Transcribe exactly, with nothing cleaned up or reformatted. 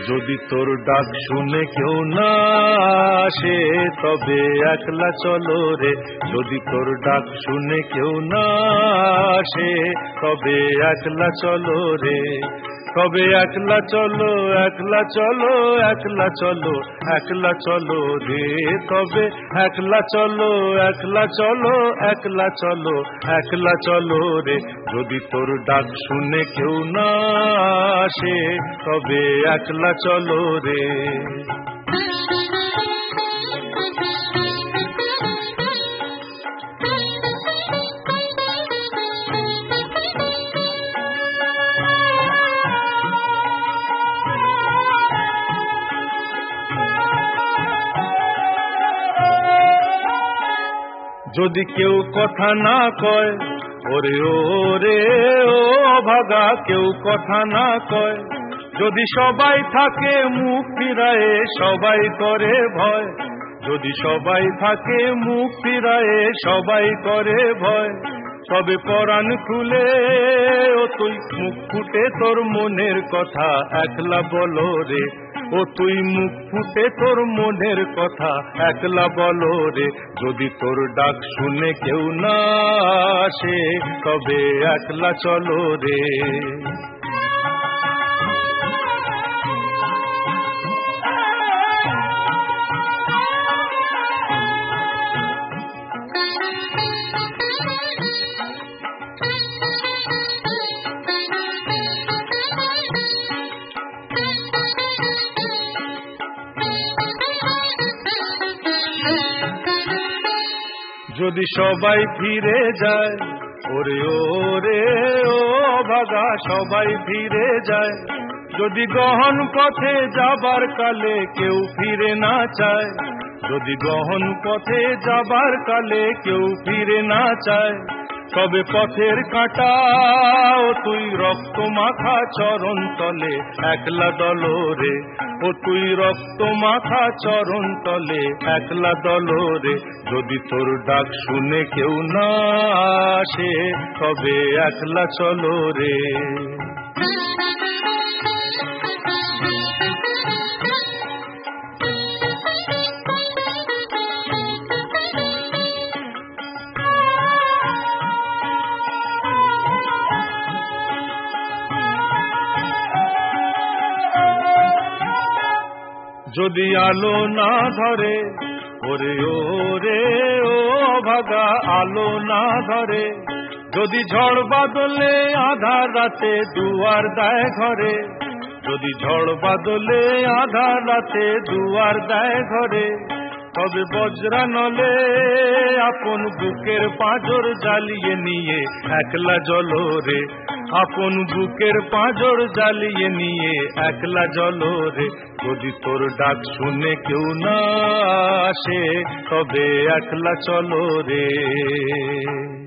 যদি তোর ডাক শুনে কেউ না আসে তবে একলা চলো রে। যদি তোর ডাক শুনে কেউ না আসে তবে একলা চলো রে। তবে একলা চলো একলা চলো একলা চলো একলা চলো রে। তবে একলা চলো একলা চলো একলা চলো একলা চলো রে। যদি তোর ডাক শুনে কেউ না আসে তবে একলা চলো রে। যদি কেউ কথা না কয় ওরে ওরে ও ভাগা, কেউ কথা না কয়। যদি সবাই থাকে মুখ ফিরায়ে সবাই করে ভয়। যদি সবাই থাকে মুখ ফিরায়ে সবাই করে ভয়। তবে পরাণ খুলে ও তুই মুখ ফুটে তোর মনের কথা একলা বলো রে। ও তুই মুখ ফুটে তোর মনের কথা একলা বলো রে। যদি তোর ডাক শুনে কেউ না আসে তবে একলা চলো রে। যদি সবাই ফিরে যায় ওরে ওরে ও ভাগা, সবাই ফিরে যায়। যদি গহন পথে যাবার কালে কেউ ফিরে না চায়। যদি গহন পথে যাবার কালে কেউ ফিরে না চায়। তবে পথের কাঁটা ও তুই রক্ত মাখা চরণ তলে একলা দলো রে। ও তুই রক্ত মাখা চরণ তলে একলা দলো রে। যদি তোর ডাক শুনে কেউ না আসে তবে একলা চলো রে। যদি আলো না ধরে ওরে ওরে ও ভাগা, আলো না ধরে। যদি ঝড় বাদলে আধার রাতে দুয়ার দেয় ঘরে। যদি ঝড় বাদলে আধার রাতে দুয়ার দেয় ঘরে। তবে বজ্রা নলে আপন বুকের পাঁজর জ্বালিয়ে নিয়ে একলা জ্বলো রে। আপন বুকের পাঁজর জ্বালিয়ে নিয়ে একলা জ্বলো রে। যদি তোর ডাক শুনে কেউ না আসে তবে একলা চলো রে।